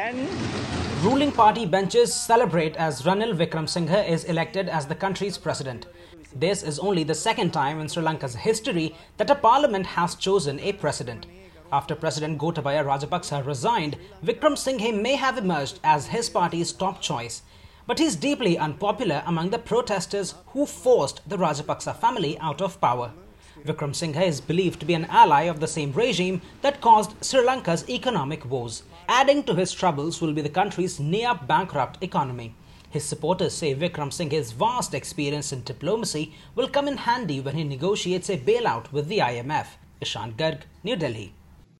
Ruling party benches celebrate as Ranil Wickremesinghe is elected as the country's president. This is only the second time in Sri Lanka's history that a parliament has chosen a president. After President Gotabaya Rajapaksa resigned, Wickremesinghe may have emerged as his party's top choice. But he is deeply unpopular among the protesters who forced the Rajapaksa family out of power. Wickremesinghe is believed to be an ally of the same regime that caused Sri Lanka's economic woes. Adding to his troubles will be the country's near-bankrupt economy. His supporters say Wickremesinghe's vast experience in diplomacy will come in handy when he negotiates a bailout with the IMF. Ishan Garg, New Delhi.